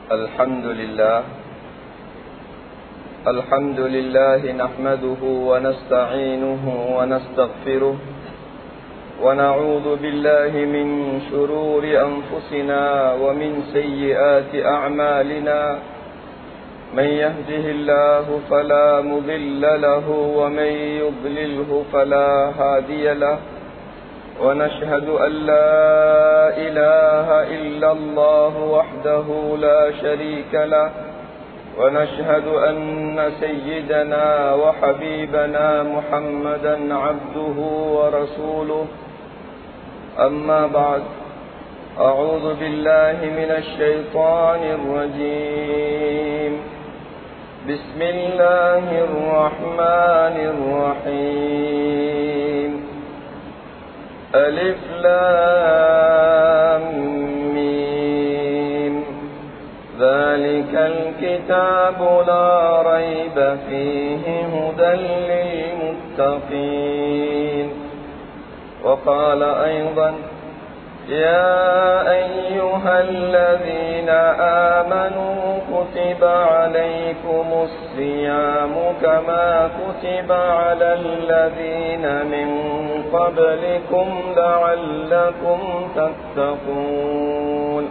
الحمد لله نحمده ونستعينه ونستغفره ونعوذ بالله من شرور أنفسنا ومن سيئات أعمالنا من يهده الله فلا مضل له ومن يضلله فلا هادي له ونشهد أن لا إله إلا الله وحده لا شريك له ونشهد أن سيدنا وحبيبنا محمدا عبده ورسوله أما بعد أعوذ بالله من الشيطان الرجيم بسم الله الرحمن الرحيم ألف لام ميم ذلك الكتاب لا ريب فيه هدى للمتقين وقال أيضا يا أيها الذين آمنوا كتب عليكم الصيام كما كتب على الذين من قبلكم لعلكم تتقون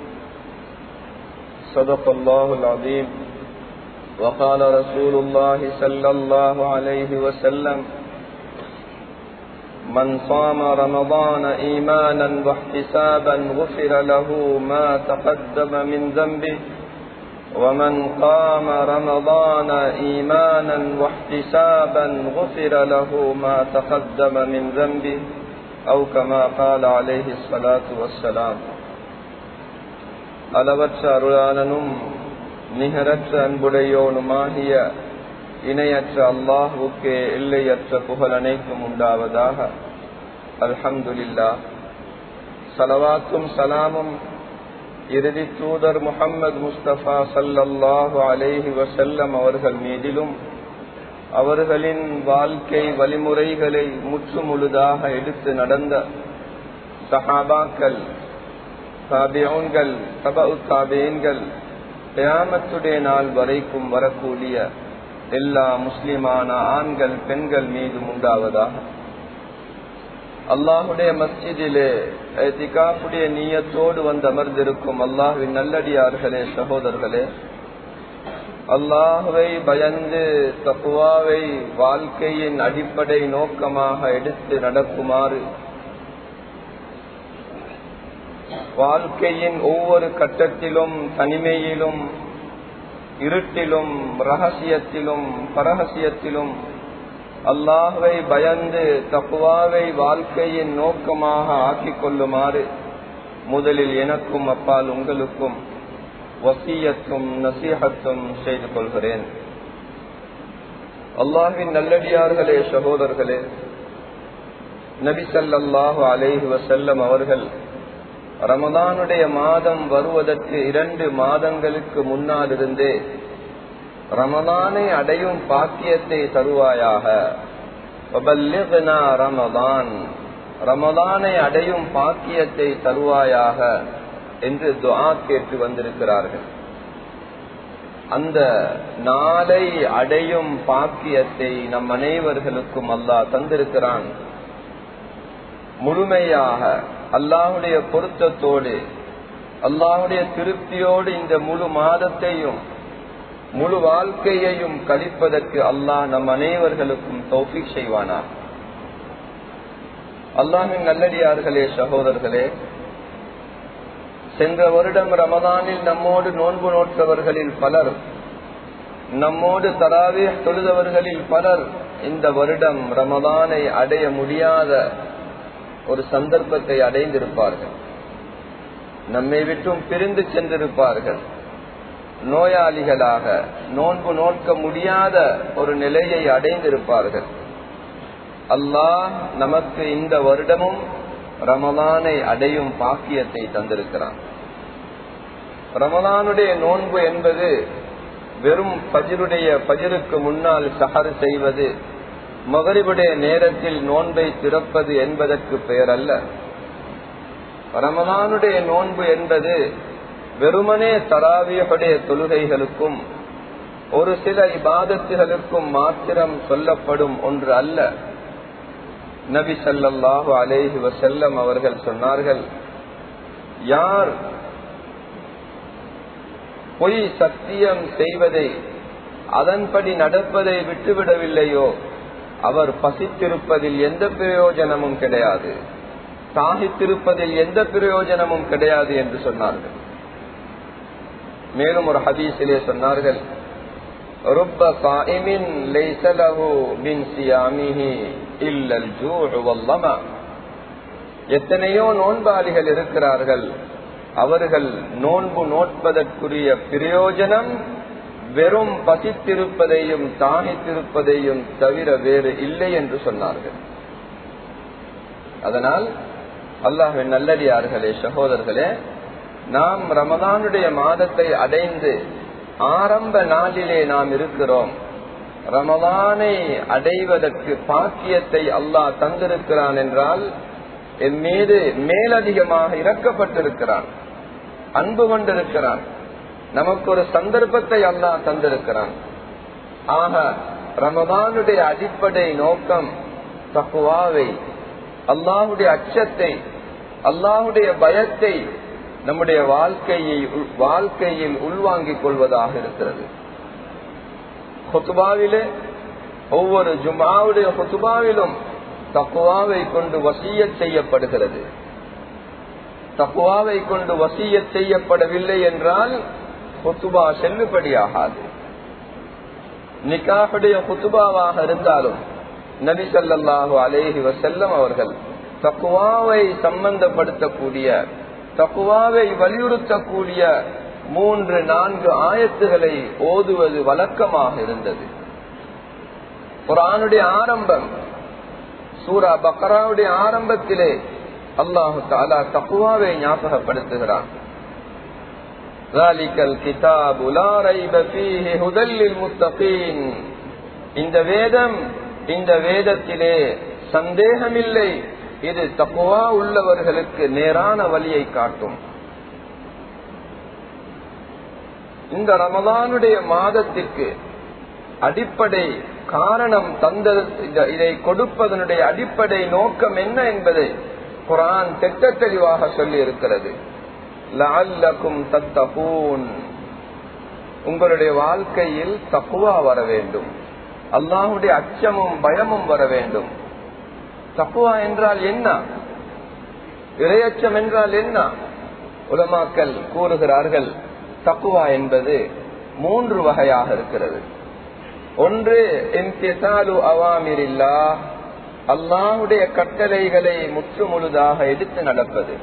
صدق الله العظيم وقال رسول الله صلى الله عليه وسلم من صام رمضان إيمانا واحتسابا غفر له ما تقدم من ذنبه ومن قام رمضان إيمانا واحتسابا غفر له ما تقدم من ذنبه أو كما قال عليه الصلاة والسلام அளவற்ற அருளாளனும் நிகரற்ற அன்புடையோனுமாகிய இணையற்ற அல்லாஹ்வுக்கே எல்லையற்ற புகழ் அனைத்தும் உண்டாவதாக. அல்ஹம்துலில்லாஹ். ஸலவாத்தும் ஸலாமும் இறுதி தூதர் முஹம்மது முஸ்தபா ஸல்லல்லாஹு அலைஹி வஸல்லம் அவர்கள் மீதிலும் அவர்களின் வாழ்க்கை வழிமுறைகளை முற்றுமுழுதாக எடுத்து நடந்த சஹாபாக்கள், தாபிஊன்கள், தபஉ தாபிஈன்கள், கியாமத்துடைய நாள் வரைக்கும் வரக்கூடிய எல்லா முஸ்லிமான ஆண்கள் பெண்கள் மீதும் உண்டாவதாக. அல்லாஹுடைய மஸ்ஜிதிலே இத்திகாஃபுடைய நியத்தோடு வந்து அமர்ந்திருக்கும் அல்லாஹ்வின் நல்லடியார்களே, சகோதரர்களே, அல்லாஹுவை பயந்து தக்வாவை வாழ்க்கையின் அடிப்படை நோக்கமாக எடுத்து நடக்குமாறு வாழ்க்கையின் ஒவ்வொரு கட்டத்திலும் தனிமையிலும் இருட்டிலும் ரகசியத்திலும் பரகசியத்திலும் அல்லாஹ்வை பயந்து தக்வாவை வாழ்க்கையின் நோக்கமாக ஆக்கிக் கொள்ளுமாறு முதலில் எனக்கும் அப்பால் உங்களுக்கும் வசியத்தும் நசீஹத்தும் செய்து கொள்கிறேன். அல்லாஹ்வின் நல்லடியார்களே, சகோதரர்களே, நபி ஸல்லல்லாஹு அலைஹி வஸல்லம் அவர்கள் ரமதானுடைய மாதம் வருவதற்கு 2 மாதங்களுக்கு முன்னாலிருந்தே ரமதானை அடையும் பாக்கியத்தை தருவாயாக, வபல்லிக்னா ரமதான், ரமதானை அடையும் பாக்கியத்தை தருவாயாக என்று துஆ கேட்டு வந்திருக்கிறார்கள். அந்த நாளை அடையும் பாக்கியத்தை நம் அனைவர்களுக்கும் அல்லாஹ் தந்திருக்கிறான். முழுமையாக அல்லாஹுடைய பொருத்தத்தோடு அல்லாஹுடைய திருப்தியோடு இந்த முழு மாதத்தையும் முழு வாழ்க்கையையும் கழிப்பதற்கு அல்லாஹ் நம் அனைவர்களுக்கும் தௌஃபீக் செய்வானா. அல்லாஹ்வின் நல்லடியார்களே, சகோதரர்களே, சென்ற வருடம் ரமதானில் நம்மோடு நோன்பு நோற்றவர்களில் பலர், நம்மோடு தராவீஹ் தொழுதவர்களில் பலர் இந்த வருடம் ரமதானை அடைய முடியாத ஒரு சந்தர்ப்பத்தை அடைந்திருப்பார்கள். நம்மை விட்டும் பிரிந்து சென்றிருப்பார்கள். நோயாளிகளாக நோன்பு நோக்க முடியாத ஒரு நிலையை அடைந்திருப்பார்கள். அல்லாஹ் நமக்கு இந்த வருடமும் ரமலானை அடையும் பாக்கியத்தை தந்திருக்கிறான். ரமலானுடைய நோன்பு என்பது வெறும் பஜருக்கு முன்னால் சஹர் செய்வது, மகரிபுடைய நேரத்தில் நோன்பை திறப்பது என்பதற்கு பெயர் அல்ல. ரமலானுடைய நோன்பு என்பது வெறுமனே தராவியுடைய தொழுகைகளுக்கும் ஒரு சில இபாதத்துகளுக்கும் மாத்திரம் சொல்லப்படும் ஒன்று அல்ல. நபி ஸல்லல்லாஹு அலைஹி வஸல்லம் அவர்கள் சொன்னார்கள், யார் பொய் சத்தியம் செய்வதை அதன்படி நடப்பதை விட்டுவிடவில்லையோ அவர் பசித்திருப்பதில் எந்த பிரயோஜனமும் கிடையாது, தாகித்திருப்பதில் எந்த பிரயோஜனமும் கிடையாது என்று சொன்னார்கள். மேலும் ஒரு ஹதீஸிலே சொன்னார்கள், رب صائم ليس له من صيامه إلا الجوع والظمأ. எத்தனையோ நோன்பாளிகள் இருக்கிறார்கள், அவர்கள் நோன்பு நோட்பதற்குரிய பிரயோஜனம் வெறும் பசித்திருப்பதையும் தாகித்திருப்பதையும் தவிர வேறு இல்லை என்று சொன்னார்கள். அதனால் அல்லாஹ்வின் நல்லடியார்களே, சகோதரர்களே, நாம் ரமதானுடைய மாதத்தை அடைந்து ஆரம்ப நாளிலே நாம் இருக்கிறோம். ரமதானை அடைவதற்கு பாக்கியத்தை அல்லாஹ் தந்திருக்கிறான் என்றால் என் மீது மேலதிகமாக இரக்கப்பட்டிருக்கிறான், அன்பு கொண்டிருக்கிறான். நமக்கு ஒரு சந்தர்ப்பத்தை அல்லாஹ் தந்திருக்கிறான். ஆக ரமதானுடைய அடிப்படை நோக்கம் தக்வாவை, அல்லாஹுடைய அச்சத்தை, அல்லாஹுடைய பயத்தை நம்முடைய வாழ்க்கையில் உள்வாங்கிக் கொள்வதாக இருக்கிறது. ஹுத்பாவிலே, ஒவ்வொரு ஜும்ஆவுடைய ஹுத்பாவிலும் தக்வாவை கொண்டு வசியத் செய்யப்படுகிறது. தக்வாவை கொண்டு வசியத் செய்யப்படவில்லை என்றால் ஹுத்பா செல்லுபடியாகாது. நிக்காஹுடைய ஹுத்பாவாக இருந்தாலும் நபி ஸல்லல்லாஹு அலைஹி வஸல்லம் அவர்கள் தக்வாவை சம்பந்தப்படுத்தக்கூடிய, தக்வாவை வலியுறுத்தக்கூடிய 3-4 ஆயத்துகளை ஓதுவது வழக்கமாக இருந்தது. குர்ஆனுடைய ஆரம்பம், சூரா பக்ராவுடைய ஆரம்பத்திலே அல்லாஹு தஆலா தக்வாவை ஞாபகப்படுத்துகிறான். ذَلِكَ الْكِتَابُ لَا رَيْبَ فِيهِ هُدًى لِّلْمُتَّقِينَ. இந்த வேதம், இந்த வேதத்திலே சந்தேகமில்லை, இது தக்வா உள்ளவர்களுக்கு நேரான வழியை காட்டும். இந்த ரமதானுடைய மாதத்திற்கு அடிப்படை காரணம் இதை கொடுப்பதனுடைய அடிப்படை நோக்கம் என்ன என்பதை குர்ஆன் திட்ட தெளிவாக சொல்லி இருக்கிறது. லஅல்லகும் தத்தகூன், உங்களுடைய வாழ்க்கையில் தக்வா வர வேண்டும், அல்லாஹ்வுடைய அச்சமும் பயமும் வர வேண்டும். தக்வா என்றால் என்ன? இறையச்சம் என்றால் என்ன? உலமாக்கள் கூறுகிறார்கள், தக்வா என்பது 3 வகையாக இருக்கிறது. ஒன்று இம்திசாலு அவாமிரில்லாஹ், அல்லாஹ்வுடைய கட்டளைகளை முற்று முழுதாக எடுத்து நடப்பது.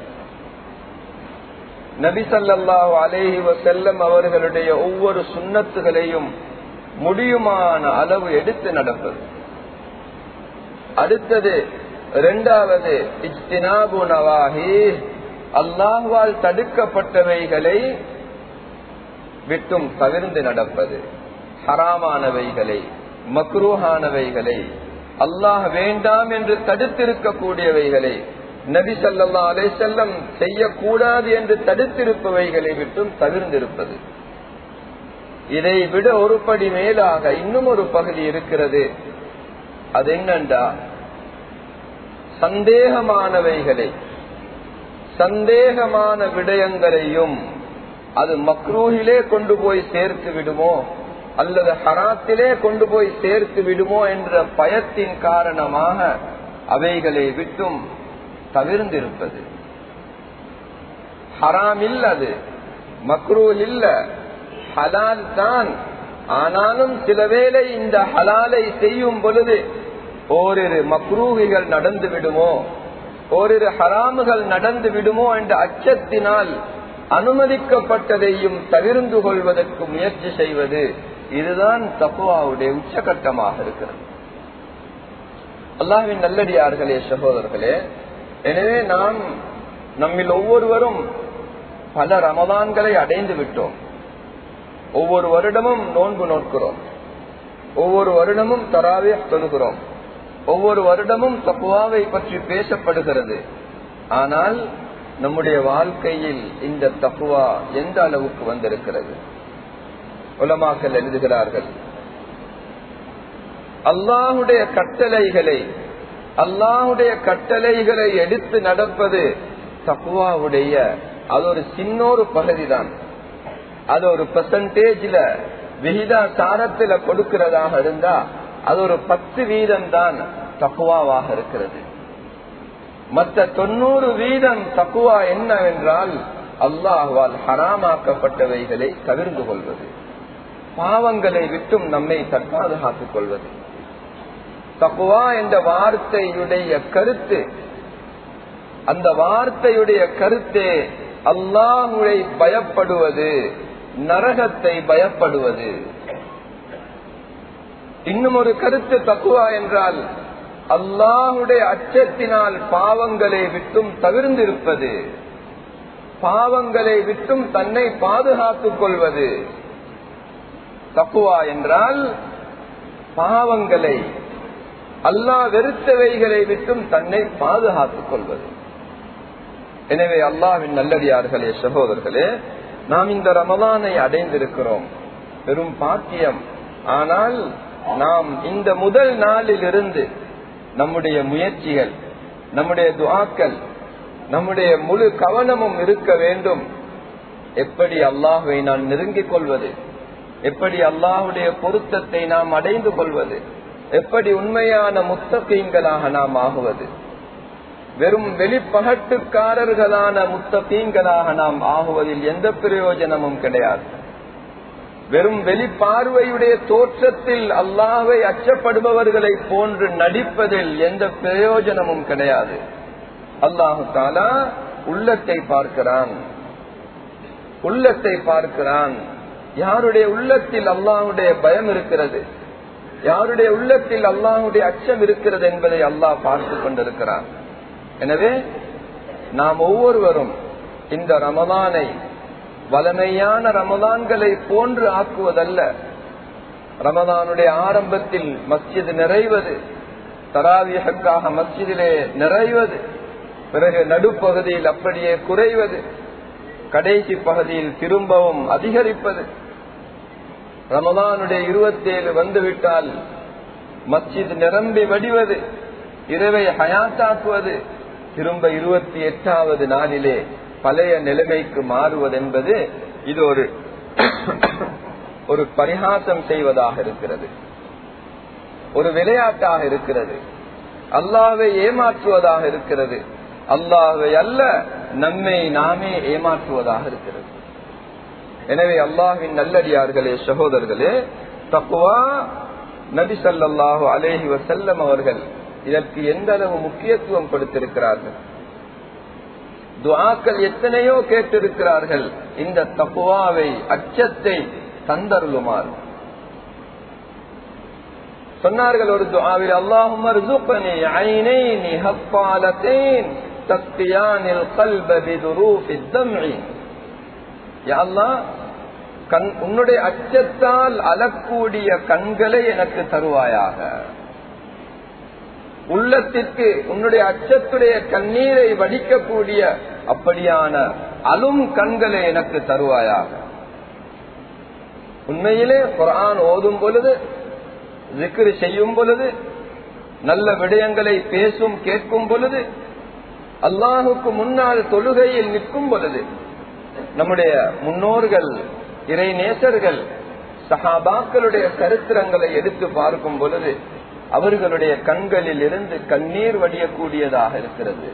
நபி ஸல்லல்லாஹு அலைஹி வஸல்லம் அவர்களுடைய ஒவ்வொரு சுன்னத்துகளையும் முடியுமான அளவு எடுத்து நடப்பது. அடுத்தது, இரண்டாவது இஜ்தினாபு நவாஹி, அல்லாஹ்வால் தடுக்கப்பட்டவைகளை விட்டும் தவிர்ந்து நடப்பது. ஹராமானவைகளை, மக்ரூஹானவைகளை, அல்லாஹ் வேண்டாம் என்று தடுத்திருக்கக்கூடியவைகளை, நபி ஸல்லல்லாஹு அலைஹி வஸல்லம் செய்யக்கூடாது என்று தடுத்திருப்பவைகளை விட்டும் தவிர்ந்திருப்பது. இதை விட ஒரு படி மேலாக இன்னும் ஒரு பகுதி இருக்கிறது. அது என்னண்டா, சந்தேகமானவைகளை, சந்தேகமான விடயங்களையும் அது மக்ரூஹிலே கொண்டு போய் சேர்த்து விடுமோ அல்லது ஹராத்திலே கொண்டு போய் சேர்த்து விடுமோ என்ற பயத்தின் காரணமாக அவைகளை விட்டும் தவிர்ந்திருப்பது. ஹராம் இல்ல, அது மக்ரூஹ் இல்ல, ஹலால் தான். ஆனாலும் சில வேளை இந்த ஹலாலை செய்யும் பொழுது ஓரிரு மக்ரூஹிகள் நடந்து விடுமோ, ஓரிரு ஹராமுகள் நடந்து விடுமோ என்ற அச்சத்தினால் அனுமதிக்கப்பட்டதையும் தவிர்ந்து கொள்வதற்கு முயற்சி செய்வது, இதுதான் தக்வாவுடைய உச்சகட்டமாக இருக்கிறது. அல்லாஹ்வின் நல்லடியார்களே, சகோதரர்களே, எனவே நாம் நம்மில் ஒவ்வொருவரும் பல ரமதான்களை அடைந்து விட்டோம். ஒவ்வொரு வருடமும் நோன்பு நோக்கிறோம், ஒவ்வொரு வருடமும் தராவீஹ் தொழுகிறோம், ஒவ்வொரு வருடமும் தக்வாவை பற்றி பேசப்படுகிறது. ஆனால் நம்முடைய வாழ்க்கையில் இந்த தக்வா எந்த அளவுக்கு வந்திருக்கிறது? உலமாக்கள் எழுதுகிறார்கள், அல்லாஹுடைய கட்டளைகளை எடுத்து நடப்பது தக்வாவுடைய அது ஒரு சின்னொரு பகுதிதான். அது ஒரு பெர்சன்டேஜ்ல விகிதாசாரத்துல கொடுக்கிறதாக இருந்தா அது ஒரு 10% தான் தக்வாவாக இருக்கிறது. மற்ற 90% தக்வா என்னவென்றால் அல்லாஹ்வால் ஹராமாக்கப்பட்டவைகளை தவிர்த்து கொள்வது, பாவங்களை விட்டும் நம்மை தற்பாதுகாத்துக் கொள்வது. தக்வா என்ற வார்த்தையுடைய கருத்து, அந்த வார்த்தையுடைய கருத்தே அல்லாஹ்வை பயப்படுவது, நரகத்தை பயப்படுவது. இன்னும் ஒரு கருத்து தக்வா என்றால் அல்லாஹ்வுடைய அச்சத்தினால் பாவங்களை விட்டும் தவிர்ந்திருப்பது, பாவங்களை விட்டும் தன்னை பாதுகாத்துக் கொள்வது. தக்வா என்றால் பாவங்களை, அல்லாஹ் வெறுத்தவைகளை விட்டும் தன்னை பாதுகாத்துக் கொள்வது. எனவே அல்லாஹ்வின் நல்லடியார்களே, சகோதரர்களே, நாம் இந்த ரமலானை அடைந்திருக்கிறோம், பெரும் பாக்கியம். ஆனால் நாம் இந்த முதல் நாளில் இருந்து நம்முடைய முயற்சிகள், நம்முடைய துஆக்கள், நம்முடைய முழு கவனமும் இருக்க வேண்டும். எப்படி அல்லாஹ்வை நான் நெருங்கிக் கொள்வது, எப்படி அல்லாஹ்வுடைய பொருத்தத்தை நாம் அடைந்து கொள்வது, எப்படி உண்மையான முத்தகீன்களாக நாம் ஆகுவது. வெறும் வெளிப்பகட்டுக்காரர்களான முத்தகீன்களாக நாம் ஆகுவதில் எந்த பிரயோஜனமும் கிடையாது. வெறும் வெளிப்பார்வையுடைய தோற்றத்தில் அல்லாஹ்வை அச்சப்படுபவர்களை போன்று நடிப்பதில் எந்த பிரயோஜனமும் கிடையாது. அல்லாஹு தஆலா உள்ளத்தை பார்க்கிறான், உள்ளத்தை பார்க்கிறான். யாருடைய உள்ளத்தில் அல்லாஹ்வுடைய பயம் இருக்கிறது, யாருடைய உள்ளத்தில் அல்லாஹ்வுடைய அச்சம் இருக்கிறது என்பதை அல்லாஹ் பார்த்து கொண்டிருக்கிறான். எனவே நாம் ஒவ்வொருவரும் இந்த ரமலானை வளமையான ரமலான்களை போன்று ஆக்குவதல்ல. ரமலானுடைய ஆரம்பத்தில் மஸ்ஜித் நிறைவது, தராவிஹுக்காக மஸ்ஜிதிலே நிறைவது, பிறகு நடுப்பகுதியில் அப்படியே குறைவது, கடைசி பகுதியில் திரும்பவும் அதிகரிப்பது. ரமலானுடைய 27 வந்துவிட்டால் மஸ்ஜித் நிரம்பி வடிவது, இரவை ஹயாத்தாக்குவது, திரும்ப 28வது நாளிலே பழைய நிலைமைக்கு மாறுவது என்பது இது ஒரு பரிகாசம் செய்வதாக இருக்கிறது, ஒரு விளையாட்டாக இருக்கிறது, அல்லாஹ்வை ஏமாற்றுவதாக இருக்கிறது. அல்லாஹ்வை அல்ல, நம்மை நாமே ஏமாற்றுவதாக இருக்கிறது. எனவே அல்லாஹ்வின் நல்லடியார்களே, சகோதரர்களே, தக்வா, நபி ஸல்லல்லாஹு அலைஹி வஸல்லம் அவர்கள் இதற்கு எந்த அளவு முக்கியத்துவம் கொடுத்திருக்கிறார்கள். துஆக்கள் எத்தனையோ கேட்டிருக்கிறார்கள், இந்த தக்வாவை, அச்சத்தை தந்தருளுமாறு சொன்னார்கள். ஒரு துஆவில் அல்லாஹும்ம ர்ஸுக்னி ஐனைனி ஹஃபாலத்தைன் தக்தியானில் கல்ப பிதுரூஃபித் தம்இ. யா அல்லாஹ், உன்னுடைய அச்சத்தால் அழக்கூடிய கண்களை எனக்கு தருவாயாக. உள்ளத்திற்கு உன்னுடைய அச்சத்துடைய கண்ணீரை வடிக்கக்கூடிய அப்படியான அலும் கண்களை எனக்கு தருவாயாக. உண்மையிலே குர்ஆன் ஓதும் பொழுது, ذிக்ர் செய்யும் பொழுது, நல்ல விடயங்களை பேசும் கேட்கும் பொழுது, அல்லாஹுக்கு முன்னால் தொழுகையில் நிற்கும் பொழுது, நம்முடைய முன்னோர்கள், இறை நேசர்கள், சஹாபாக்களுடைய சரித்திரங்களை எடுத்து பார்க்கும் பொழுது அவர்களுடைய கண்களில் இருந்து கண்ணீர் வடியக்கூடியதாக இருக்கிறது.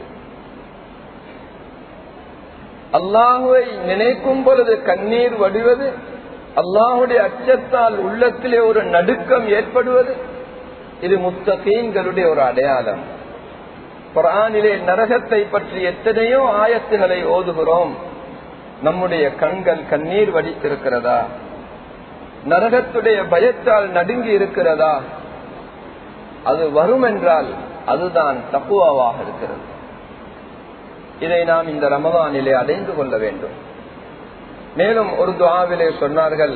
அல்லாஹுவை நினைக்கும் பொழுது கண்ணீர் வடிவது, அல்லாஹுடைய அச்சத்தால் உள்ளத்திலே ஒரு நடுக்கம் ஏற்படுவது, இது முத்தகீன்களுடைய ஒரு அடையாளம். குர்ஆனிலே நரகத்தை பற்றி எத்தனையோ ஆயத்துகளை ஓதுகிறோம். நம்முடைய கண்கள் கண்ணீர் வடித்திருக்கிறதா? நரகத்துடைய பயத்தால் நடுங்கி இருக்கிறதா? அது வரும் என்றால் அதுதான் தக்வாவாக இருக்கிறது. இதை நாம் இந்த ரமலானிலே அடைந்து கொள்ள வேண்டும். மேலும் ஒரு துஆவிலே சொன்னார்கள்,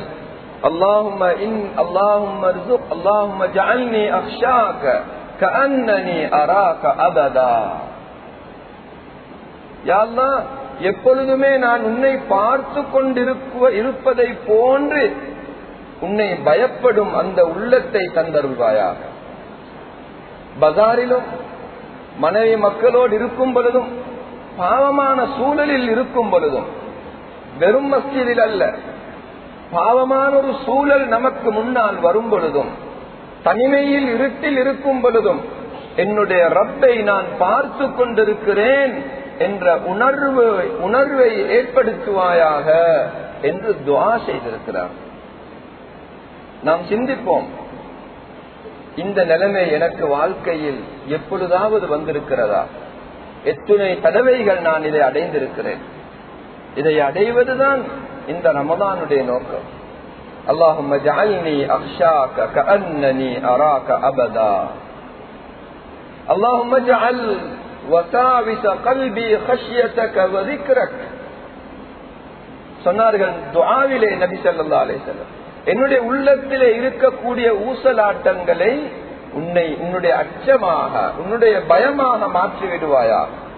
அல்லாஹும்ம ஜஅல்னி அக்ஷாக கஅன்னனி அராக அபதா. யா அல்லாஹ், எப்பொழுதுமே நான் உன்னை பார்த்து கொண்டிருப்பதை போன்று உன்னை பயப்படும் அந்த உள்ளத்தை தந்தருள்வாயாக. பஜாரிலும் மனைவி மக்களோடு இருக்கும் பொழுதும், பாவமான சூழலில் இருக்கும் பொழுதும், வெறும் மஸ்ஜிதில் அல்ல, பாவமான ஒரு சூழல் நமக்கு முன்னால் வரும் பொழுதும், தனிமையில் இருட்டில் இருக்கும் பொழுதும், என்னுடைய ரப்பை நான் பார்த்து கொண்டிருக்கிறேன் என்ற உணர்வை ஏற்படுத்துவாயாக என்று துஆ செய்திருக்கிறார். நாம் சிந்திப்போம், இந்த நிலைமை எனக்கு வாழ்க்கையில் எப்பொழுதாவது வந்திருக்கிறதா? எத்தனை தடவைகள் நான் இதை அடைந்திருக்கிறேன். இதை அடைவதுதான் இந்த ரமதானுடைய நோக்கம். அல்லாஹும்ம ஜஅல்னி அக்ஷாக கஅன்னனி அராக அபதா. அல்லாஹும்ம ஜஅல் வசாவிஸ கல்பி خشيتك وذكرك. சொன்னார்கள் துஆவிலே நபி ஸல்லல்லாஹு அலைஹி வஸல்லம், என்னுடைய உள்ளத்திலே இருக்கக்கூடிய ஊசலாட்டங்களை உன்னுடைய அச்சமாக, உன்னுடைய பயமாக மாற்றி விடுவாயா.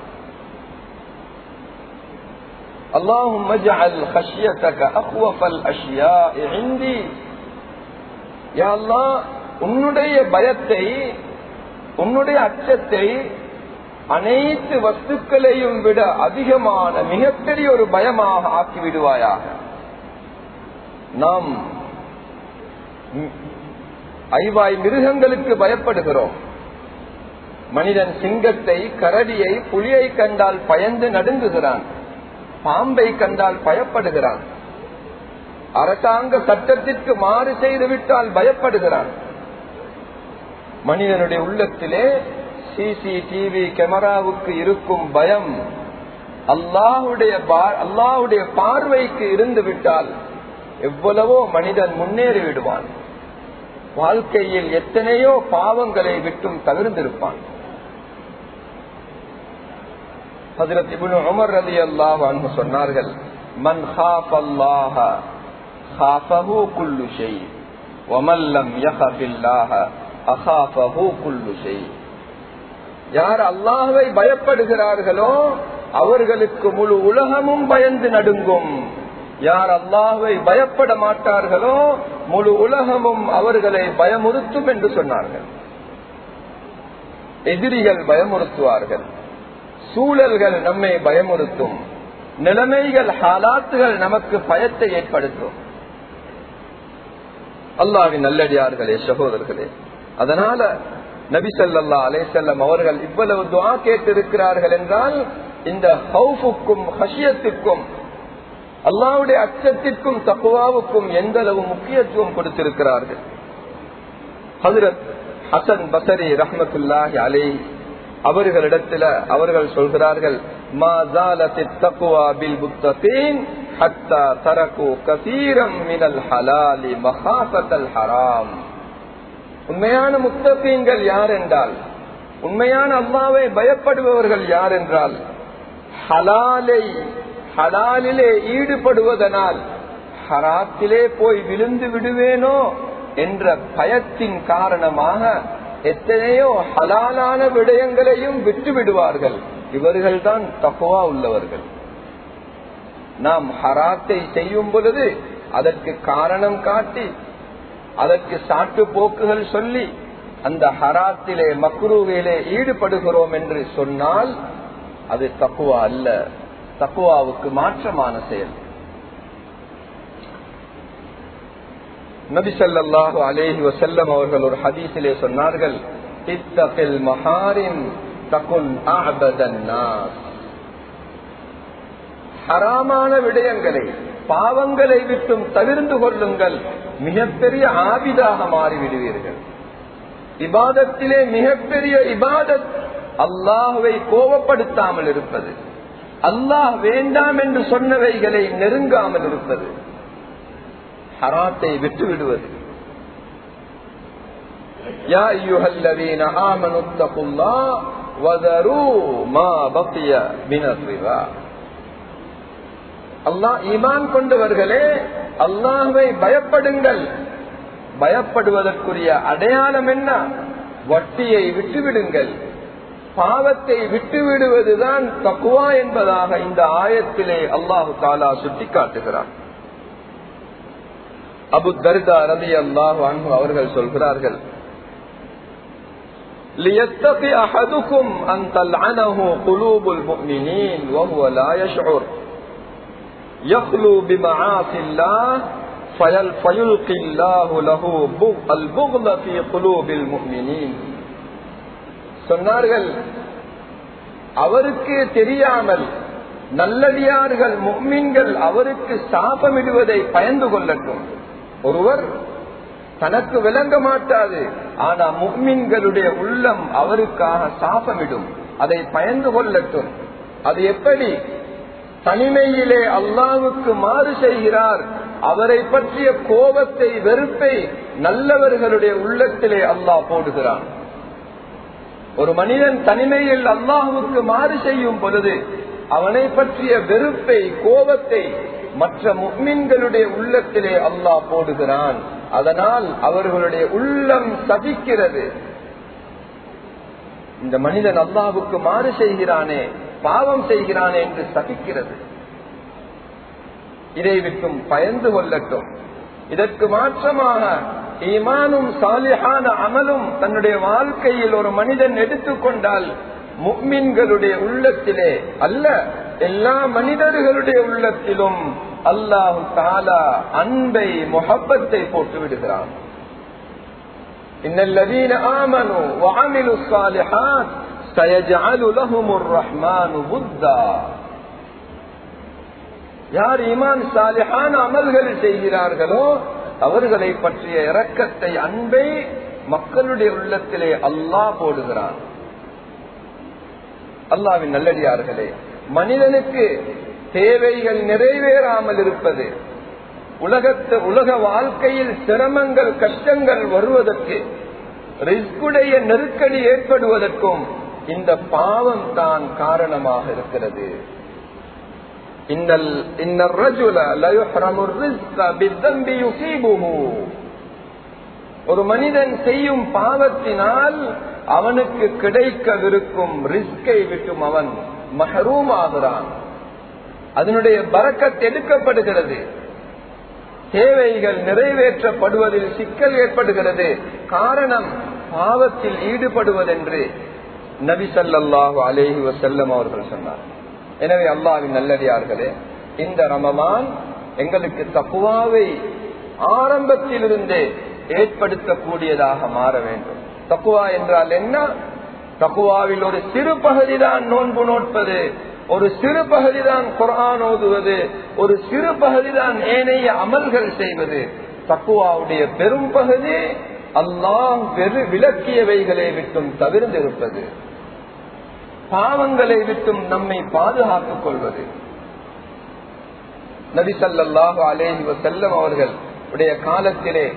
اللهم اجعل خشيتك اخوف الاشياء عندي. يا الله, உன்னுடைய பயத்தை, உன்னுடைய அச்சத்தை அனைத்து வஸ்துக்களையும் விட அதிகமான மிகப்பெரிய ஒரு பயமாக ஆக்கி விடுவாயாக. நாம் ஐவாய் மிருகங்களுக்கு பயப்படுகிறோம். மனிதன் சிங்கத்தை, கரடியை, புலியை கண்டால் பயந்து நடுங்குகிறான். பாம்பை கண்டால் பயப்படுகிறான். அரசாங்க சட்டத்திற்கு மாறு செய்துவிட்டால் பயப்படுகிறான். மனிதனுடைய உள்ளத்திலே சிசிடிவி கேமராவுக்கு இருக்கும் பயம் அல்லாஹ்வுடைய பார்வைக்கு இருந்து விட்டால் எவ்வளவோ மனிதன் முன்னேறி விடுவான். வாழ்க்கையில் எத்தனையோ பாவங்களை விட்டும் தவிர்த்திருப்பான். ஹஜ்ரத் இப்னு உமர் ரலியல்லாஹு அன்ஹு சொன்னார்கள், மன் காஃபல்லாஹ காஃபஹு குல்லு ஷை வமன் லம் யஹஃபில்லாஹ அகாஃபஹு குல்லு ஷை. யார் அல்லாஹ்வை பயப்படுகிறார்களோ அவர்களுக்கு முழு உலகமும் பயந்து நடுங்கும். யார் அல்லாஹ்வை பயப்பட மாட்டார்களோ முழு உலகமும் அவர்களை பயமுறுத்தும் என்று சொன்னார்கள். எதிரிகள் பயமுறுத்துவார்கள், சூழல்கள் நம்மை பயமுறுத்தும், நிலைமைகள், ஹாலாத்துகள் நமக்கு பயத்தை ஏற்படுத்தும். அல்லாஹ்வின் நல்லடியார்களே, சகோதரர்களே, அதனால நபி ஸல்லல்லாஹு அலைஹி வஸல்லம் அவர்கள் இவ்வளவு துஆ கேட்டிருக்கிறார்கள் என்றால் இந்த ஹௌஃபுக்கும் ஹஷியத்துக்கும், அல்லாஹ்வுடைய அச்சத்திற்கும் தக்வாவுக்கும் எந்த அளவு முக்கியத்துவம் கொடுத்திருக்கிறார்கள். ஹஜ்ரத் ஹசன் பஸரி ரஹ்மத்துல்லாஹி அலைஹி அவர்களிடத்துல அவர்கள் சொல்கிறார்கள், மா ஸாலத்தித் தக்வா பில் முத்தகீன் ஹத்தா தரகு கஸீரம் மினல் ஹலாலி மகாஃபத்தல் ஹராம். உண்மையான முத்தகீன்கள் யார் என்றால், உண்மையான அல்லாஹ்வை பயப்படுபவர்கள் யார் என்றால், ஹலாலிலே ஈடுபடுவதனால் ஹராத்திலே போய் விழுந்து விடுவேனோ என்ற பயத்தின் காரணமாக எத்தனையோ ஹலாலான விடயங்களையும் விட்டு விடுவார்கள். இவர்கள்தான் தக்வா உள்ளவர்கள். நாம் ஹராத்தை செய்யும் பொழுது அதற்கு காரணம் காட்டி, அதற்கு சாட்டு போக்குகள் சொல்லி அந்த ஹராத்திலே மக்ரூவிலே ஈடுபடுகிறோம் என்று சொன்னால் அது தக்வா அல்ல, தக்வாவுக்கு மாற்றமான செயல். நபி ஸல்லல்லாஹு அலைஹி வஸல்லம் அவர்கள் ஒரு ஹதீஸிலே சொன்னார்கள், இத்தகில் மஹாரிம் தகுன் அஅபதன் நாஸ். ஹராமான விடயங்களை, பாவங்களை விட்டும் தவிர்ந்து கொள்ளுங்கள், மிகப்பெரிய ஆபிதாக மாறிவிடுவீர்கள். இபாதத்திலே மிகப்பெரிய இபாதத் அல்லாஹ்வை கோபப்படுத்தாமல் இருப்பது, அல்லாஹ் வேண்டாம் என்று சொன்னவைகளை நெருங்காமல் இருப்பது, ஹராத்தை விட்டு விடுவது. யா அய்யுஹல்லதீன ஆமனு தகுல்லாஹ வதரு மா பகிய மினர் ரிபா. அல்லாஹ் ஈமான் கொண்டவர்களே, அல்லாஹ்வை பயப்படுங்கள். பயப்படுவதற்குரிய அடையாளம் என்ன? வட்டியை விட்டுவிடுங்கள். பாவத்தை விட்டுவிடுவதுதான் தக்வா என்பதாக இந்த ஆயத்திலே அல்லாஹு தஆலா சுட்டிக்காட்டுகிறார். அபூ தர்தா ரலியல்லாஹு அன்ஹு அவர்கள் சொல்கிறார்கள், லியத்தகி அஹதுக்கும் அன் தல்அனஹு குலூபுல் முஃமினீன் வஹுவ லா யஷ்உர் யக்லு பிமஆசில்லாஹ் ஃபயல்கி அல்லாஹு லஹு அல் புக்ல ஃபீ குலூபில் முஃமினீன். சொன்னார்கள், அவருக்கு தெரியாமல் நல்லடியார்கள் முஃமின்கள் அவருக்கு சாபமிடுவதை பயந்து கொள்ளட்டும். ஒருவர் தனக்கு விளங்க மாட்டாது, ஆனா முஃமின்களுடைய உள்ளம் அவருக்காக சாபமிடும், அதை பயந்து கொள்ளட்டும். அது எப்படி? தனிமையிலே அல்லாஹ்வுக்கு மாறு செய்கிறார், அவரை பற்றிய கோபத்தை வெறுப்பை நல்லவர்களுடைய உள்ளத்திலே அல்லாஹ் போடுகிறான். ஒரு மனிதன் தனிமையில் அல்லாஹ்வுக்கு மாறு செய்யும் பொழுது அவனை பற்றிய வெறுப்பை கோபத்தை மற்ற முஃமின்களுடைய உள்ளத்திலே அல்லாஹ் போடுகிறான். அதனால் அவர்களுடைய உள்ளம் சபிக்கிறது. இந்த மனிதன் அல்லாஹ்வுக்கு மாறு செய்கிறானே, பாவம் செய்கிறானே என்று சபிக்கிறது. இதை விட்டும் பயந்து கொள்ளட்டும். இதற்கு மாற்றமாக ஈமானும் சாலிஹான அமலும் தன்னுடைய வாழ்க்கையில் ஒரு மனிதன் எடுத்துக்கொண்டால் முஃமின்களுடைய உள்ளத்திலே அல்ல, எல்லா மனிதர்களுடைய உள்ளத்திலும் அல்லாஹு தஆலா அன்பை முஹப்பத்தை போட்டு விடுகிறான். இன்னல்லதீன ஆமனு வஅமிலுஸ் ஸாலிஹாத் சயஜஅலு லஹுமுர் ரஹ்மானு புத்தா. யார் ஈமான் சாலிஹான அமல்கள் செய்கிறார்களோ அவர்களை பற்றிய இரக்கத்தை அன்பை மக்களுடைய உள்ளத்திலே அல்லாஹ் போடுகிறான். அல்லாஹ்வின் நல்லடியார்களே, மனிதனுக்கு தேவைகள் நிறைவேறாமல் இருப்பது, உலக வாழ்க்கையில் சிரமங்கள் கஷ்டங்கள் வருவதற்கு, ரிஸ்குடைய நெருக்கடி ஏற்படுவதற்கும் இந்த பாவம் தான் காரணமாக இருக்கிறது. ஒரு மனிதன் செய்யும் பாவத்தினால் அவனுக்கு கிடைக்கவிருக்கும் ரிஸ்கை விட்டும் அவன் மஹ்ரூம் ஆகிறான். அதனுடைய பரக்கத் எடுக்கப்படுகிறது. தேவைகள் நிறைவேற்றப்படுவதில் சிக்கல் ஏற்படுகிறது. காரணம் பாவத்தில் ஈடுபடுவதென்று நபி ஸல்லல்லாஹு அலைஹி வஸல்லம் அவர்கள் சொன்னார். எனவே அல்லாஹ்வின் நல்லடியார்களே, இந்த ரமலான் எங்களுக்கு தக்வாவை ஆரம்பத்திலிருந்தே ஏற்படுத்தக்கூடியதாக மாற வேண்டும். தக்வா என்றால் என்ன? தக்வாவில் ஒரு சிறு பகுதிதான் நோன்பு நோட்பது, ஒரு சிறு பகுதிதான் குர்ஆன் ஓதுவது, ஒரு சிறு பகுதிதான் ஏனைய அமல்கள் செய்வது. தக்வாவுடைய பெரும் பகுதி அல்லாஹ் விலக்கியவைகளை விட்டும் தவிர்ந்திருப்பது, பாவங்களை விட்டும் நம்மை பாதுகாத்துக் கொள்வது. நபி ஸல்லல்லாஹு அலைஹி வஸல்லம் அவர்கள் உடைய காலத்திலே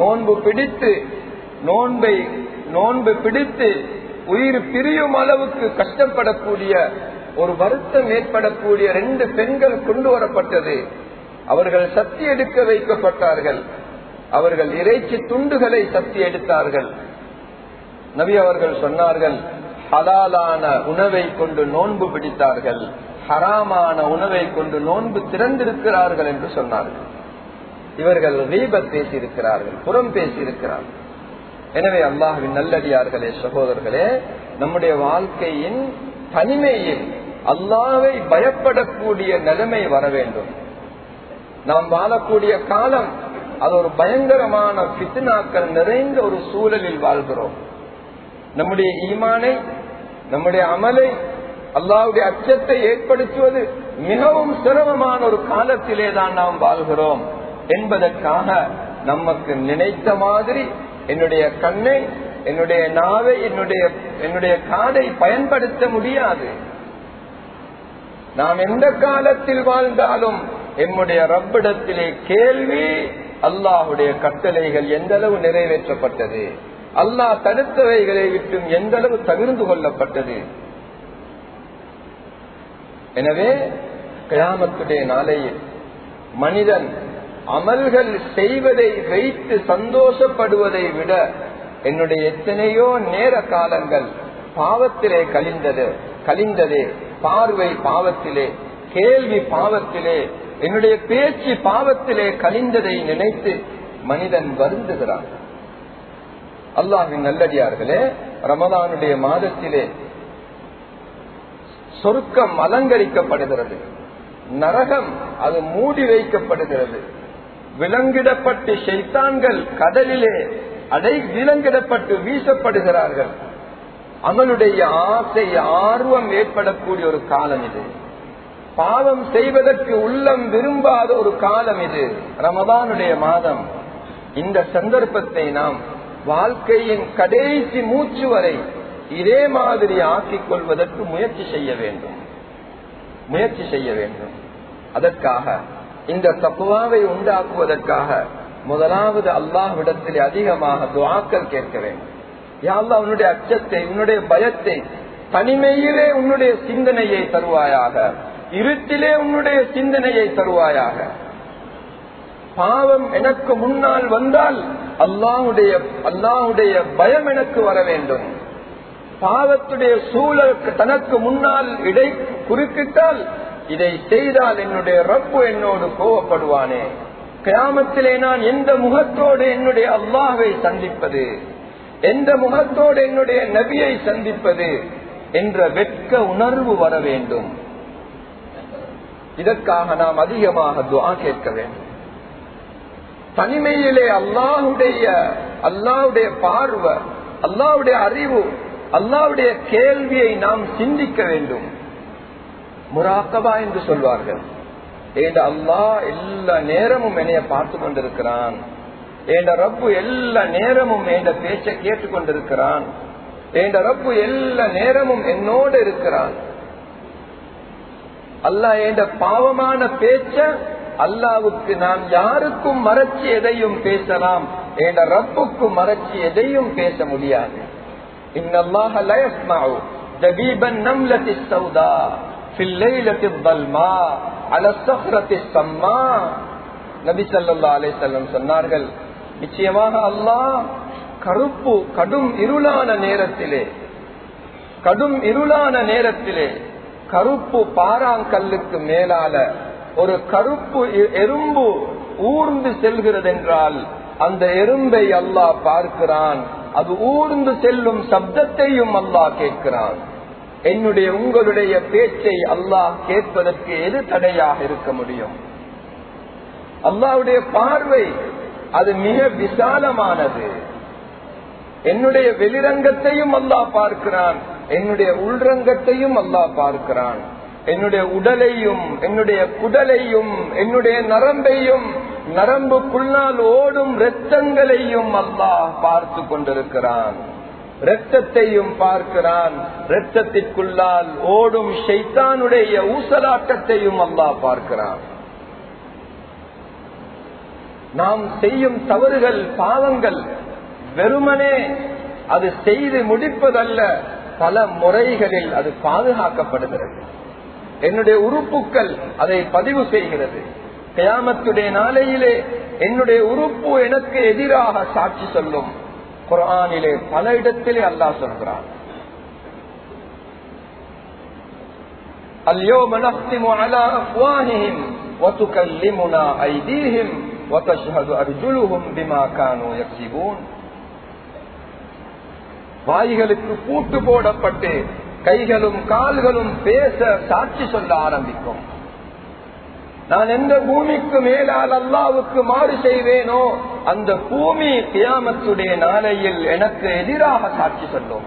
நோன்பு பிடித்து உயிர் பிரியும் அளவுக்கு கஷ்டப்படக்கூடிய, ஒரு வருத்தம் ஏற்படக்கூடிய 2 பெண்கள் கொண்டு வரப்பட்டது. அவர்கள் சத்தி எடுக்க வைக்கப்பட்டார்கள். அவர்கள் இறைச்சி துண்டுகளை சத்தி எடுத்தார்கள். நபி அவர்கள் சொன்னார்கள், ஹலாலான உணவை கொண்டு நோன்பு பிடித்தார்கள், ஹராமான உணவை கொண்டு நோன்பு திறந்திருக்கிறார்கள் என்று சொன்னார்கள். இவர்கள் கீபத் பேசியிருக்கிறார்கள், புறம் பேசியிருக்கிறார்கள். எனவே அல்லாஹ்வின் நல்லடியார்களே, சகோதரர்களே, நம்முடைய வாழ்க்கையின் தனிமையில் அல்லாஹ்வை பயப்படக்கூடிய நிலைமை வர வேண்டும். நாம் வாழக்கூடிய காலம் அது ஒரு பயங்கரமான ஃபித்னாக்கள் நிறைந்த ஒரு சூழலில் வாழ்கிறோம். நம்முடைய ஈமானை, நம்முடைய அமலை, அல்லாஹ்வுடைய அச்சத்தை ஏற்படுத்துவது மிகவும் சிரமமான ஒரு காலத்திலே தான் நாம் வாழ்கிறோம் என்பதற்காக நமக்கு நினைத்த மாதிரி என்னுடைய கண்ணை, என்னுடைய நாவை, என்னுடைய காதை பயன்படுத்த முடியாது. நாம் எந்த காலத்தில் வாழ்ந்தாலும் எம்முடைய ரப்பிடத்திலே கேள்வி, அல்லாஹுடைய கட்டளைகள் எந்த அளவு நிறைவேற்றப்பட்டது, அல்லாஹ் தடுத்தவைகளை விட்டும் எந்த அளவு தவிர்த்து கொள்ளப்பட்டது. எனவே கியாமத்துடைய நாளையில் மனிதன் அமல்கள் செய்வதை வைத்து சந்தோஷப்படுவதை விட என்னுடைய எத்தனையோ நேர காலங்கள் பாவத்திலே கலிந்ததே, பார்வை பாவத்திலே, கேள்வி பாவத்திலே, என்னுடைய பேச்சு பாவத்திலே கலிந்ததை நினைத்து மனிதன் வருந்துகிறான். அல்லாஹ்வின் நல்லடியார்களே, ரமலானுடைய மாதத்திலே சொர்க்கம் அலங்கரிக்கப்படுகிறது, நரகம் அது மூடி வைக்கப்படுகிறது, விலங்கிடப்பட்டு ஷைத்தான்கள் கடலிலே விலங்கிடப்பட்டு வீசப்படுகிறார்கள். அமலுடைய ஆசை ஆர்வம் ஏற்படக்கூடிய ஒரு காலம் இது. பாவம் செய்வதற்கு உள்ளம் விரும்பாத ஒரு காலம் இது ரமதானுடைய மாதம். இந்த சந்தர்ப்பத்தை நாம் வாழ்க்கையின் கடைசி மூச்சு வரை இதே மாதிரி ஆக்கிக் கொள்வதற்கு முயற்சி செய்ய வேண்டும். அதற்காக இந்த தக்வாவை உண்டாக்குவதற்காக முதலாவது அல்லாஹ்விடத்தில் அதிகமாக துஆக்கள் கேட்க வேண்டும். யா அல்லாஹ், உன்னுடைய அச்சத்தை, உன்னுடைய பயத்தை தனிமையிலே உன்னுடைய சிந்தனையை தருவாயாக, இருட்டிலே உன்னுடைய சிந்தனையை தருவாயாக. பாவம் எனக்கு முன்னால் வந்தால் அல்லாஹ்வுடைய பயம் எனக்கு வர வேண்டும். பாவத்துடைய சூழல் தனக்கு முன்னால் இடை குறுக்கிட்டால், இதை செய்தால் என்னுடைய ரப்பு என்னோடு கோபப்படுவானே, கியாமத்திலே நான் எந்த முகத்தோடு என்னுடைய அல்லாஹ்வை சந்திப்பது, எந்த முகத்தோடு என்னுடைய நபியை சந்திப்பது என்ற வெட்க உணர்வு வர வேண்டும். இதற்காக நாம் அதிகமாக துஆ கேட்க வேண்டும். தனிமையிலே அல்லாஹ்வுடைய பார்வை, அல்லாஹ்வுடைய அறிவு, அல்லாஹ்வுடைய கேள்வியை நாம் சிந்திக்க வேண்டும். முராக்கபா என்று சொல்வார்கள். அல்லாஹ் எல்லா நேரமும் என்னைய பார்த்து கொண்டிருக்கிறான், என் ரப்பு எல்லா நேரமும் என் பேச்சை கேட்டுக் கொண்டிருக்கிறான், என் ரப்பு எல்லா நேரமும் என்னோடு இருக்கிறான். அல்லாஹ் என் பாவமான பேச்ச அல்லாவுக்கு நான் யாருக்கும் மறைச்சி எதையும் பேசலாம், என் ரப்புக்கு மறைச்சி எதையும் பேச முடியாது. இன்னல்லாஹ லா யஸ்மஉ தபீபன் நம்லத்தி ஸௌதா ஃபில் லைலத்தி ظلமா அலா ஸஹ்ரத்தி ஸம்மா. நபி ஸல்லல்லாஹு அலைஹி வஸல்லம் சொன்னார்கள், நிச்சயமாக அல்லாஹ் கடும் இருளான நேரத்திலே கருப்பு பாறாங்கல்லுக்கு மேலால ஒரு கருப்பு எறும்பு ஊர்ந்து செல்கிறது என்றால், அந்த எறும்பை அல்லாஹ் பார்க்கிறான், அது ஊர்ந்து செல்லும் சப்தத்தையும் அல்லாஹ் கேட்கிறான். என்னுடைய உங்களுடைய பேச்சை அல்லாஹ் கேட்பதற்கு எது தடையாக இருக்க முடியும்? அல்லாஹ்வுடைய பார்வை அது மிக விசாலமானது. என்னுடைய வெளிரங்கத்தையும் அல்லாஹ் பார்க்கிறான், என்னுடைய உள்ரங்கத்தையும் அல்லாஹ் பார்க்கிறான். என்னுடைய உடலையும், என்னுடைய குடலையும், என்னுடைய நரம்பையும், நரம்புக்குள்ளால் ஓடும் இரத்தங்களையும் அல்லாஹ் பார்த்து கொண்டிருக்கிறான். இரத்தத்தையும் பார்க்கிறான், இரத்தத்திற்குள்ளால் ஓடும் ஷைத்தானுடைய ஊசலாட்டத்தையும் அல்லாஹ் பார்க்கிறான். நாம் செய்யும் தவறுகள், பாவங்கள் வெறுமனே அது செய்து முடிப்பதல்ல, பல முறைகளில் அது பாதுகாக்கப்படுகிறது. என்னுடைய உறுப்புகள் அதை பதிவு செய்கிறது. கியாமத்துடைய நாளையிலே என்னுடைய உறுப்பு எனக்கு எதிராக சாட்சி சொல்லும். குர்ஆனிலே பல இடத்திலே அல்லாஹ் சொல்கிறான், அல்யௌம நக்திமு அலா அஃப்வாஹிஹிம் வ துகல்லிமுனா ஐதீஹிம் வ தஷ்ஹது அர்ஜுலுஹும் பிமா கானூ யக்ஸிபூன். வாய்களுக்கு பூட்டு போடப்பட்டு கைகளும் கால்களும் பேச சாட்சி சொல்ல ஆரம்பிக்கும். நான் எந்த பூமிக்கு மேலால் அல்லாஹ்வுக்கு மாறு செய்வேனோ அந்த பூமி கியாமத்துடைய நாளையில் எனக்கு எதிராக சாட்சி சொல்லும்.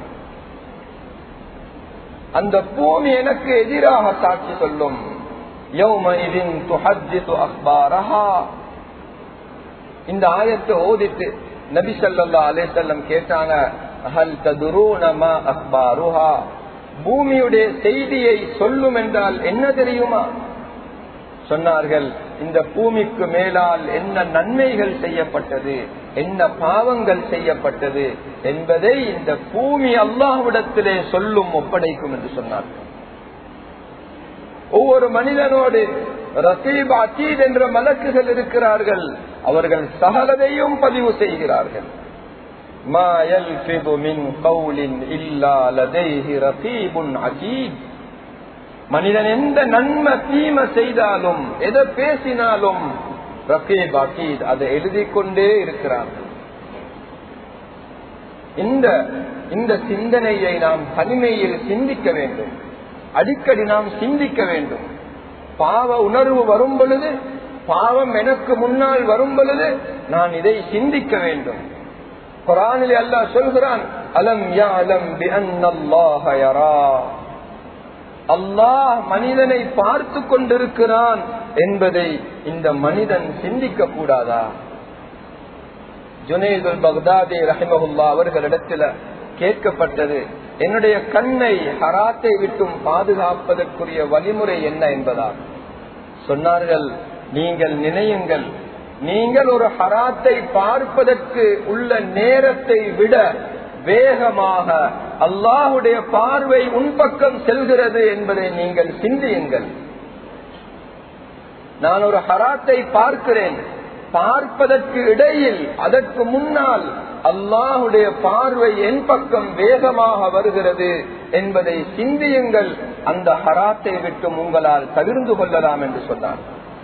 அந்த பூமி எனக்கு எதிராக சாட்சி சொல்லும். யௌமஇதின் துஹத்திது அக்பாரஹா. இந்த ஆயத்தை ஓதிட்டு நபி ஸல்லல்லாஹு அலைஹி வஸல்லம் கேட்டாங்க, ஹல் ததுரூன மா அக்பாருஹா. பூமியுடைய செய்தியை சொல்லும் என்றால் என்ன தெரியுமா? சொன்னார்கள், இந்த பூமிக்கு மேலால் என்ன நன்மைகள் செய்யப்பட்டது, என்ன பாவங்கள் செய்யப்பட்டது என்பதை இந்த பூமி அல்லாஹ்விடத்திலே சொல்லும், ஒப்படைக்கும் என்று சொன்னார்கள். ஒவ்வொரு மனிதனோடு ரசீப் அதீத் என்ற மலக்குகள் இருக்கிறார்கள். அவர்கள் சகலதையும் பதிவு செய்கிறார்கள். மா யல்ஃபிது மின் கௌலின் இல்லா லதைஹி ரகீபுன் அதீத். மனிதன் எந்த நன்மை தீமை செய்தாலும் எதை பேசினாலும் ரகீப் அதீத் அதை எழுதிக் கொண்டே இருக்கிறார். இந்த சிந்தனையை நாம் தனிமையில் சிந்திக்க வேண்டும். அடிக்கடி நாம் சிந்திக்க வேண்டும். பாவ உணர்வு வரும் பொழுது, பாவம் எனக்கு முன்னால் வரும் பொழுது நான் இதை சிந்திக்க வேண்டும். குர்ஆனில் அல்லாஹ் சொல்கிறான், அலம் யஅலம் பிஅன்னல்லாஹ யரா. அல்லாஹ் மனிதனை பார்த்து கொண்டிருக்கிறான் என்பதை இந்த மனிதன் சிந்திக்க கூடாதா? ஜுனைதுல் பக்தாதி ரஹிமஹுல்லாஹ் அவர்களிடத்தில் கேட்கப்பட்டது, என்னுடைய கண்ணை ஹராத்தை விட்டும் பாதுகாப்பதற்குரிய வழிமுறை என்ன என்பதால் சொன்னார்கள், நீங்கள் நினையுங்கள், நீங்கள் ஒரு ஹராத்தை பார்ப்பதற்கு உள்ள நேரத்தை விட வேகமாக அல்லாஹுடைய பார்வை உன்பக்கம் செல்கிறது என்பதை நீங்கள் சிந்தியுங்கள். நான் ஒரு ஹராத்தை பார்க்கிறேன், பார்ப்பதற்கு இடையில் அதற்கு முன்னால் அல்லாஹுடைய பார்வை என் பக்கம் வேகமாக வருகிறது என்பதை சிந்தியுங்கள். அந்த ஹராத்தை விட்டும் உங்களால் தவிர்ந்து கொள்ளலாம் என்று சொன்னார்.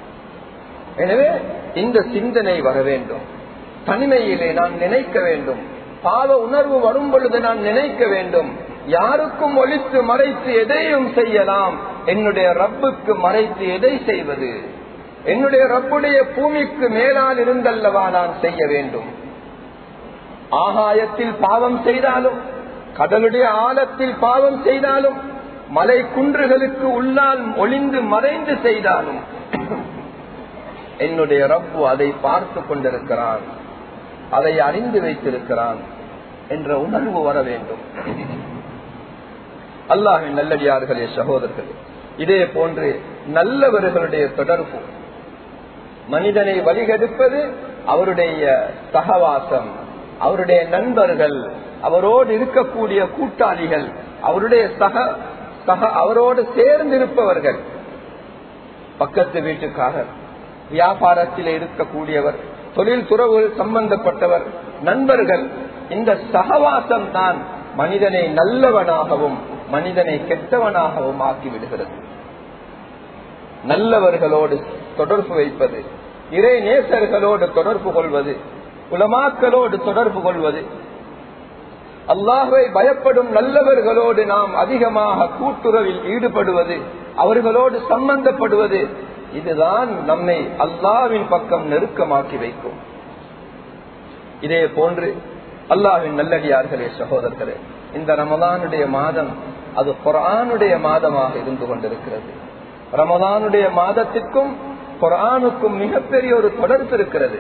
எனவே இந்த சிந்தனை வர வேண்டும். தனிமையிலே நான் நினைக்க வேண்டும். பாவ உணர்வு வரும் பொழுது நான் நினைக்க வேண்டும், யாருக்கும் ஒளித்து மறைத்து எதையும் செய்யலாம், என்னுடைய ரப்புக்கு மறைத்து எதை செய்வது? என்னுடைய ரப்புடைய பூமிக்கு மேலால் இருந்தல்லவா நான் செய்ய வேண்டும். ஆகாயத்தில் பாவம் செய்தாலும், கடலுடைய ஆழத்தில் பாவம் செய்தாலும், மலை குன்றுகளுக்கு உள்ளால் ஒளிந்து மறைந்து செய்தாலும் என்னுடைய ரப்பு அதை பார்த்து கொண்டிருக்கிறான், அதை அறிந்து வைத்திருக்கிறான் என்ற உணர்வு வர வேண்டும். அல்லாஹ்வின் நல்லடியார்களே, சகோதரர்களே, இதே போன்று நல்லவர்களுடைய தொடர்பு, மனிதனை வழிகெடுப்பது அவருடைய சகவாசம், அவருடைய நண்பர்கள், அவரோடு இருக்கக்கூடிய கூட்டாளிகள், அவருடைய அவரோடு சேர்ந்திருப்பவர்கள், பக்கத்து வீட்டுக்காரர், வியாபாரத்தில் இருக்கக்கூடியவர், தொழில் துறவுகள் சம்பந்தப்பட்டவர், நண்பர்கள், இந்த சகவாசம் தான் மனிதனை நல்லவனாகவும் மனிதனை கெட்டவனாகவும் ஆக்கிவிடுகிறது. நல்லவர்களோடு தொடர்பு வைப்பது, இறை நேசர்களோடு தொடர்பு கொள்வது, உலமாக்களோடு தொடர்பு கொள்வது, அல்லாஹ்வை பயப்படும் நல்லவர்களோடு நாம் அதிகமாக கூட்டுறவில் ஈடுபடுவது, அவர்களோடு சம்பந்தப்படுவது, இதுதான் நம்மை அல்லாஹ்வின் பக்கம் நெருக்கமாக்கி வைக்கும். இதே போன்று அல்லாஹ்வின் நல்லடியார்களே, சகோதரர்களே, இந்த ரமலானுடைய மாதம் அது குர்ஆனுடைய மாதமாக இருந்து கொண்டிருக்கிறது. ரமலானுடைய மாதத்திற்கும் குர்ஆனுக்கும் மிகப்பெரிய ஒரு தொடர்பு இருக்கிறது.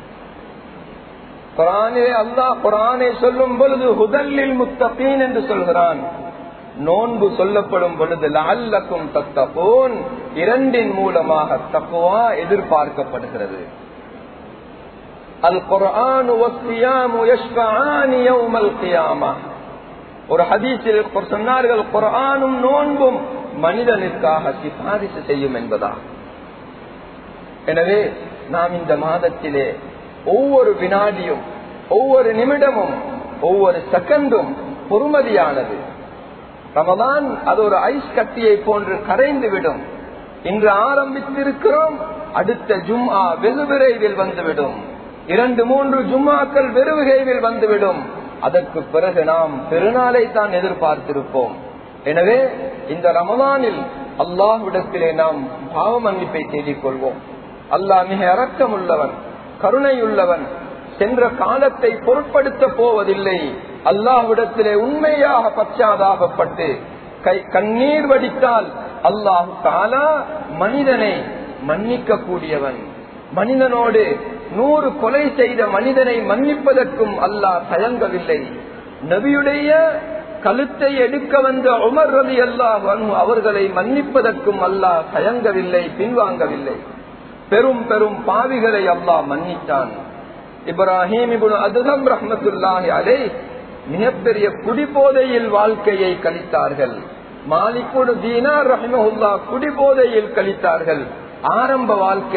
குர்ஆனிலே அல்லாஹ் குர்ஆனை சொல்லும் பொழுது ஹுதல்லில் முத்தகீன் என்று சொல்கிறான். நோன்பு சொல்லப்படும் பொழுது லஅல்லக்கும் தத்தகூன், இரண்டின் மூலமாக தக்வா எதிர்பார்க்கப்படுகிறது. அல் குர்ஆனு வஸ்ஸியாமு யஷ்ஃபஆனி யௌமல் கியாமah. ஒரு ஹதீஸில் சொன்னார்கள், குர்ஆனும் நோன்பும் மனிதனுக்காக சிபாரிசு செய்யும் என்பதா. எனவே நாம் இந்த மாதத்திலே ஒவ்வொரு வினாடியும், ஒவ்வொரு நிமிடமும், ஒவ்வொரு செகண்டும் பொறுமதியானது. ரமதான் அது ஒரு ஐஸ் கட்டியை போன்று கரைந்து விடும். இன்று ஆரம்பித்திருக்கிறோம், அடுத்த ஜும்ஆ வெகு விரைவில் வந்துவிடும். 2-3 ஜும்ஆக்கள் வெகு விரைவில் வந்துவிடும். அதற்கு பிறகு நாம் பெருநாளை தான் எதிர்பார்த்திருப்போம். எனவே இந்த ரமலானில் அல்லாஹ்விடத்திலே நாம் பாவ மன்னிப்பை தேடிக் கொள்வோம். அல்லாஹ் மிக இரக்கம் உள்ளவன், கருணை உள்ளவன், சென்ற காலத்தை பொருட்படுத்த போவதில்லை. அல்லாஹ்விடத்திலே உண்மையாக பச்சாதாபப்பட்டு கண்ணீர் வடித்தால் அல்லாஹ் தஆலா மனிதனை மன்னிக்க கூடியவன். மனிதனோடு 100 கொலை செய்த மனிதனை மன்னிப்பதற்கும் அல்லாஹ் தயங்கவில்லை. நபியுடைய கழுத்தை எடுக்க வந்த உமர் ரலியல்லாஹு அன்ஹு அவர்களை மன்னிப்பதற்கும் அல்லாஹ் தயங்கவில்லை, பின்வாங்கவில்லை. பெரும் பெரும் பாவிகளை அல்லாஹ் மன்னித்தான். இப்ராஹிம் இப்னு அத்ஹம் ரஹ்மத்துல்லாஹி அலைஹி மிகப்பெரிய குடிபோதையில் வாழ்க்கையை கழித்தார்கள். மாலிக் இப்னு தீனார் ரஹ்மஹுல்லாஹ் குடிபோதையில் கழித்தார்கள். ஆரம்ப வாழ்க்கை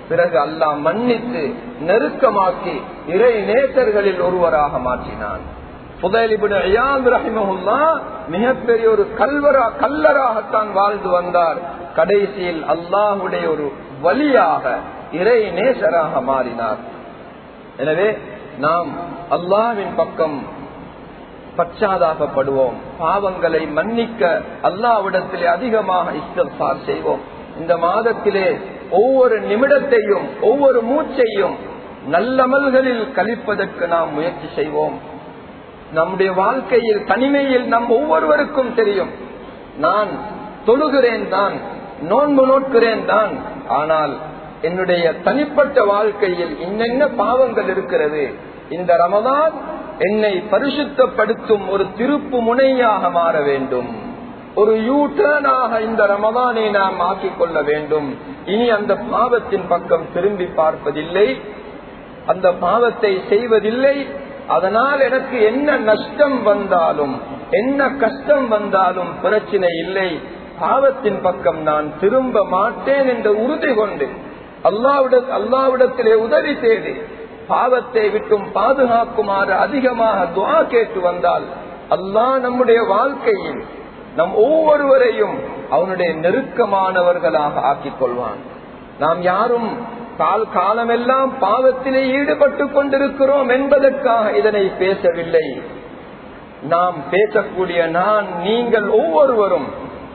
பிறகு அல்லாஹ் மன்னித்து நெருக்கமாக்கி இறை நேசர்களில் ஒருவராக மாற்றினான். ஃபுதைல் இப்னு இயாத் ரஹிமஹுல்லாஹ் மிகப்பெரிய ஒரு கல்லராகத்தான் வாழ்ந்து வந்தார். கடைசியில் அல்லாஹ்வுடைய ஒரு வலியாக இறை நேசராக மாறினார். எனவே நாம் அல்லாஹ்வின் பக்கம் பச்சாதாபப்படுவோம், பாவங்களை மன்னிக்க அல்லாஹ்விடத்திலே அதிகமாக இஸ்திக்ஃபார் செய்வோம். இந்த மாதத்திலே ஒவ்வொரு நிமிடத்தையும் ஒவ்வொரு மூச்சையும் நல்லமல்களில் கழிப்பதற்கு நாம் முயற்சி செய்வோம். நம்முடைய வாழ்க்கையில் தனிமையில் நம் ஒவ்வொருவருக்கும் தெரியும், நான் தொழுகிறேன் தான், நோன்பு நோட்கிறேன் தான், ஆனால் என்னுடைய தனிப்பட்ட வாழ்க்கையில் இன்னென்ன பாவங்கள் இருக்கிறது. இந்த ரமதான் என்னை பரிசுத்தப்படுத்தும் ஒரு திருப்பு முனையாக மாற வேண்டும். ஒரு யூட்டர்னாக இந்த ரமதானை நாம் ஆக்கிக் கொள்ள வேண்டும். இனி அந்த பாவத்தின் பக்கம் திரும்பி பார்ப்பதில்லை, அந்த பாவத்தை செய்வதில்லை. அதனால் எனக்கு என்ன நஷ்டம் வந்தாலும் என்ன கஷ்டம் வந்தாலும் பிரச்சனை இல்லை, பாவத்தின் பக்கம் நான் திரும்ப மாட்டேன் என்ற உறுதி கொண்டு அல்லாஹ்விடத்திலே உதவி தேடி பாவத்தை விட்டும் பாதுகாக்குமாறு அதிகமாக துஆ கேட்டு வந்தால் அல்லாஹ் நம்முடைய வாழ்க்கையில் நம் ஒவ்வொருவரையும் அவனுடைய நெருக்கமானவர்களாக ஆக்கிக் கொள்வான். நாம் யாரும் காலமெல்லாம் பாவத்திலே ஈடுபட்டு கொண்டிருக்கிறோம் என்பதற்காக இதனை பேசவில்லை. நாம் பேசக்கூடிய நீங்கள் ஒவ்வொருவரும்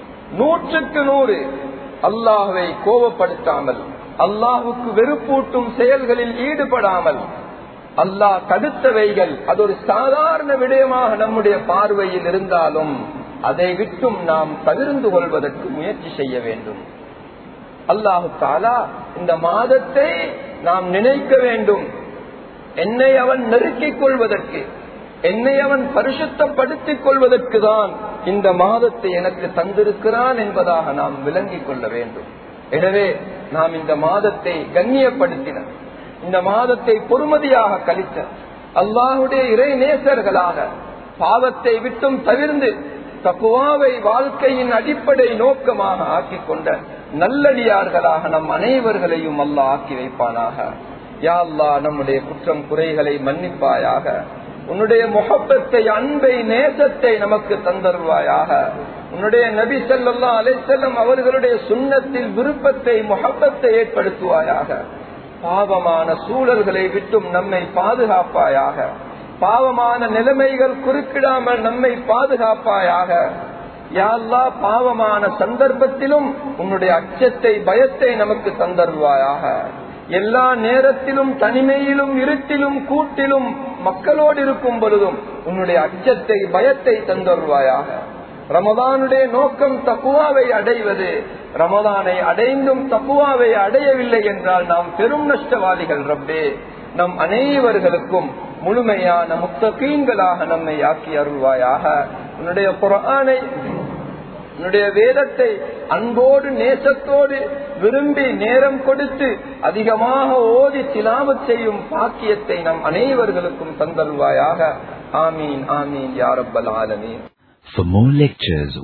100% அல்லாஹ்வை கோபப்படுத்தாமல், அல்லாஹுக்கு வெறுப்பூட்டும் செயல்களில் ஈடுபடாமல், அல்லாஹ் தடுத்தவைகள் அது ஒரு சாதாரண விடயமாக நம்முடைய பார்வையில் இருந்தாலும் அதை விட்டும் நாம் பகிர்ந்து கொள்வதற்கு முயற்சி செய்ய வேண்டும். அல்லாஹு தஆலா இந்த மாதத்தை நாம் நினைக்க வேண்டும், என்னை அவன் நெருக்கிக் கொள்வதற்கு, என்னை அவன் பரிசுத்தப்படுத்திக் கொள்வதற்கு தான் இந்த மாதத்தை எனக்கு தந்திருக்கிறான் என்பதாக நாம் விளங்கிக் கொள்ள வேண்டும். எனவே நாம் இந்த மாதத்தை கண்ணியப்படுத்தின, இந்த மாதத்தை பொறுமதியாக கழித்த, அல்லாஹ்வுடைய இறை நேசர்களாக பாவத்தை விட்டும் தவிர்ந்து தக்வாவை வாழ்க்கையின் அடிப்படை நோக்கமாக ஆக்கிக் கொண்ட நல்லடியார்களாக நம் அனைவர்களையும் அல்லாஹ் ஆக்கி வைப்பானாக. யா அல்லாஹ், நம்முடைய குற்றம் குறைகளை மன்னிப்பாயாக. உன்னுடைய முஹப்பத்தை, அன்பை, நேசத்தை நமக்கு தந்தருவாயாக. உன்னுடைய நபி ஸல்லல்லாஹு அலைஹி வஸல்லம் அவர்களுடைய சுன்னத்தில் விருப்பத்தை, முஹப்பத்தை ஏற்படுத்துவாயாக. பாவமான சூழல்களை விட்டும் நம்மை பாதுகாப்பாயாக. பாவமான நிலைமைகள் குறுக்கிடாமல் நம்மை பாதுகாப்பாயாக. யா அல்லாஹ், பாவமான சந்தர்ப்பத்திலும் உன்னுடைய அச்சத்தை, பயத்தை நமக்கு தந்தருவாயாக. எல்லா நேரத்திலும், தனிமையிலும், இருட்டிலும், கூட்டிலும், மக்களோடு இருக்கும் பொழுதும் உன்னுடைய அச்சத்தை, பயத்தை தந்தருவாயாக. ரமதானுடைய நோக்கம் தக்வாவை அடைவது. ரமதானை அடைந்தும் தக்வாவை அடையவில்லை என்றால் நாம் பெரும் நஷ்டவாதிகள். ரப்பே, நம் அனைவர்களுக்கும் முழுமையான முத்தகீன்களாக நம்மை ஆக்கி அருள்வாயாக. உன்னுடைய குர்ஆனை, உன்னுடைய வேதத்தை அன்போடு நேசத்தோடு விரும்பி நேரம் கொடுத்து அதிகமாக ஓதி திலாவத் செய்யும் பாக்கியத்தை நம் அனைவர்களுக்கும் தந்தருள்வாயாக. ஆமீன், ஆமீன் யா ரப்பல் ஆலமீன். For more lectures,